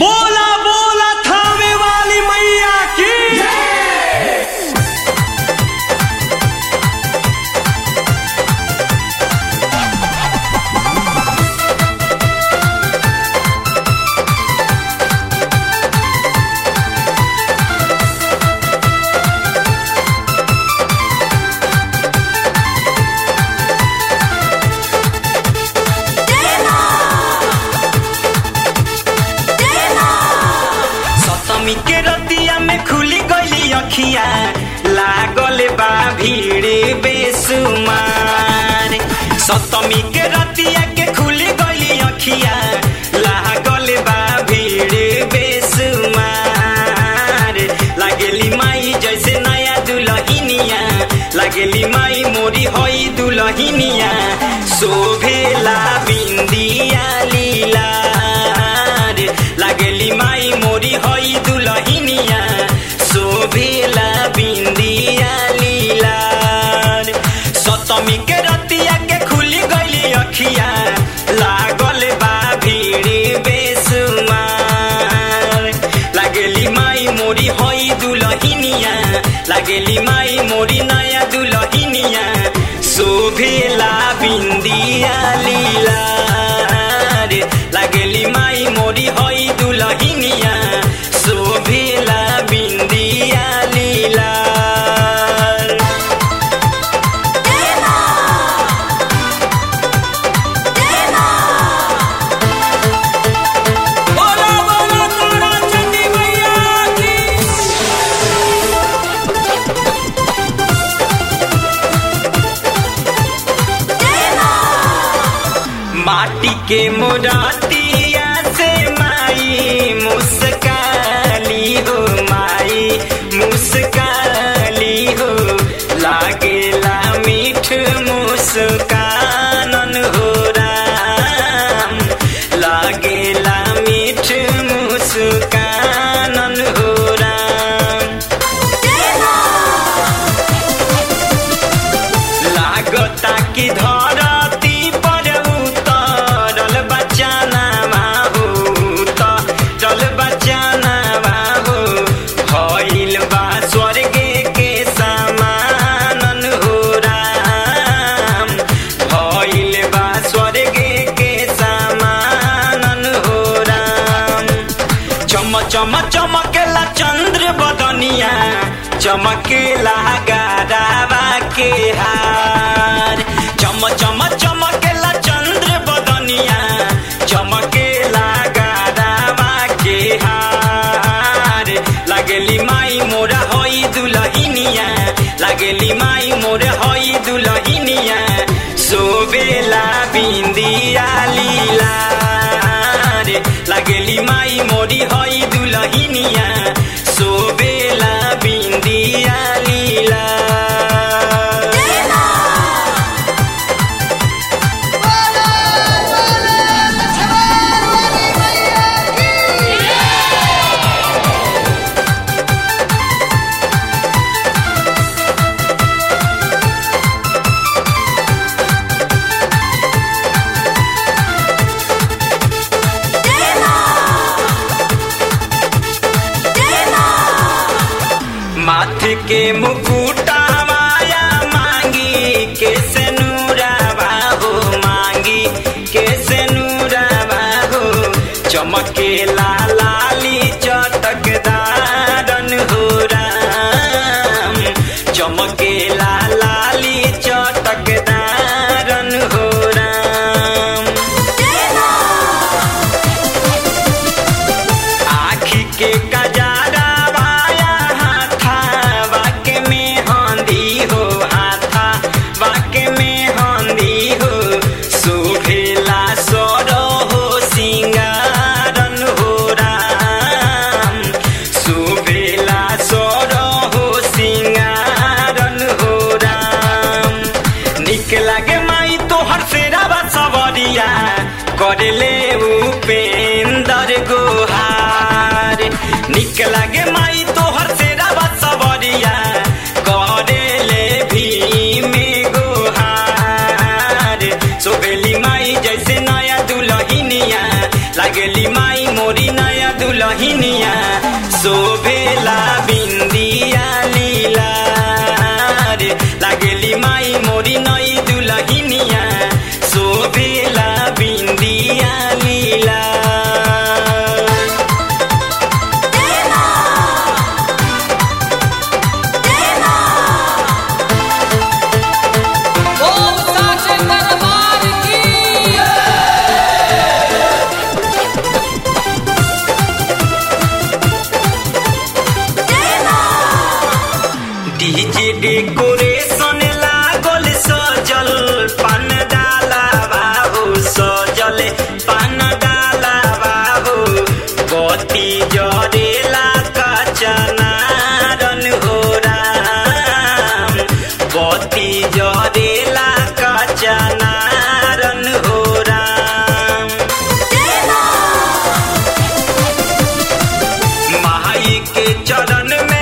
बोला बोला थामे वाली मैया की के रतिया में खुली गई अखिया लागल बा भीड़ बेसुमार। सप्तमी के रतिया के खुली गई अखिया लागल बा भीड़ बेसुमार। लागेली माई जैसे नया दुल्हनिया, लागेली माई मोरी होई दुल्हनिया, शोभेला बिंदिया लीलार। लागेली माई मोरी होई दुल्हनिया, शोभेला बिंदिया लीलार। सप्तमी के रतिया के खुली गई अखिया लागल बा भीड़ बेसुमार। लागेली माई मोरी होई दुल्हनिया, लागेली माई मोरी नया दुल्हनिया, शोभेला बिंदिया लीलार। लागेली माई मोरी होई दुल्हनिया, शोभेला बिंदिया लीलार। बोला बोला तारा चंडी मैया की माटी के मुरातिया से माई मुस्काली हो, माई मुस्काली हो। लागेला मीठ मुस्कानन हो राम, लागेला मीठ मुस्कानन हो राम। लागता की धरती पर उतरल बचाना हो, उतरल बचाना हो। भइल बा स्वर्ग के समानन हो राम, भइल बा स्वर्ग के समानन हो राम। चम चम चमकेला चंद्र बदनिया, चमकेला गारावा के हार। चम चम चमकेला चंद्र बदनिया, चमकेला गारावा के हार। लागेली माई मोरा होई दुल्हनिया, लागेली माई मोरा होई दुल्हनिया, शोभेला बिंदिया लीलार। लागेली माई मोरी होई दुल्हनिया, शोभेला बिंदिया लीलार। माथे के मुकुटा माया मांगी के सेनुरावा हो, मांगी के सेनुरावा हो। चमकेला लाली चटकदारन हो राम, चमकेला लाली चटकदारन हो राम। आखी के कजारा वाया हाथा वाके में हंदी हो, हाथा वाके में हंदी हो। शोभेला सोरो हो सिंगारन हो राम, शोभेला सोरो हो सिंगारन हो राम। निक लागे माई तोहर फेरावा सवरिया, करले उपेंदर गोहार। निक लागे माई तोहर फेरावा सवरिया, करले भीम गोहार। शोभेली माई जैसे नया दुल्हनिया, लागेली माई मोरी नया दुल्हनिया शोभेला बिंदिया लीला रे लागेली माई मोरी नई दुल्हनिया शोभेला बिंदिया लीला डीजे डेकोरेशन लागल सजल पान डाला बाबू सजल पान डाला बाबू बत्ती जरेला कचनारन हो राम बत्ती जरेला कचनारन हो राम माई के चरण में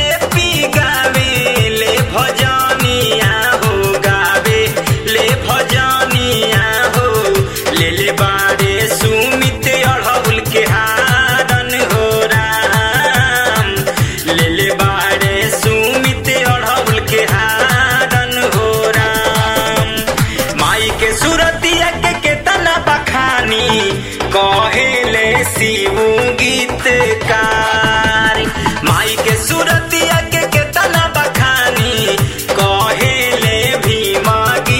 भजनिया हो गावे ले भजनिया हो ले ले बारे सुमित अढ़ौल के हारन हो राम ले ले बारे सुमित अढ़ौल के हारन हो राम माई के सुरतिया के केतना बखानी कहेले शिव गीतकार माई के सुरतिया के केतना बखानी कहेले भीमा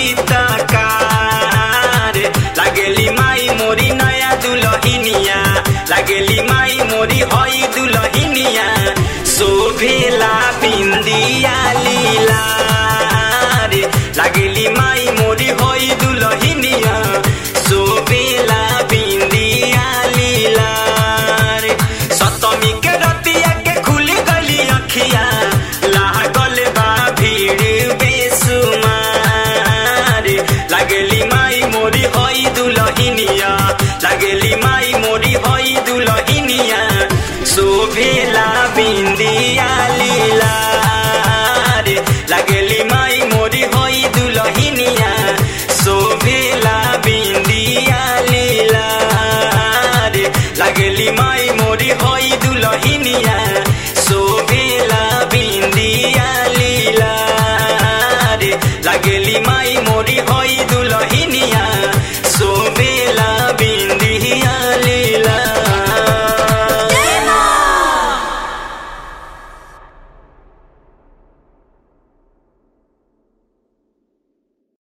गीतकार लागेली माई मोरी नया दुल्हनिया लागेली माई मोरी हई दुल्हनिया शोभेला बिंदिया लीला रे लागेली माई मोरी हई दुल्हनिया शोभेला बिंदिया लीला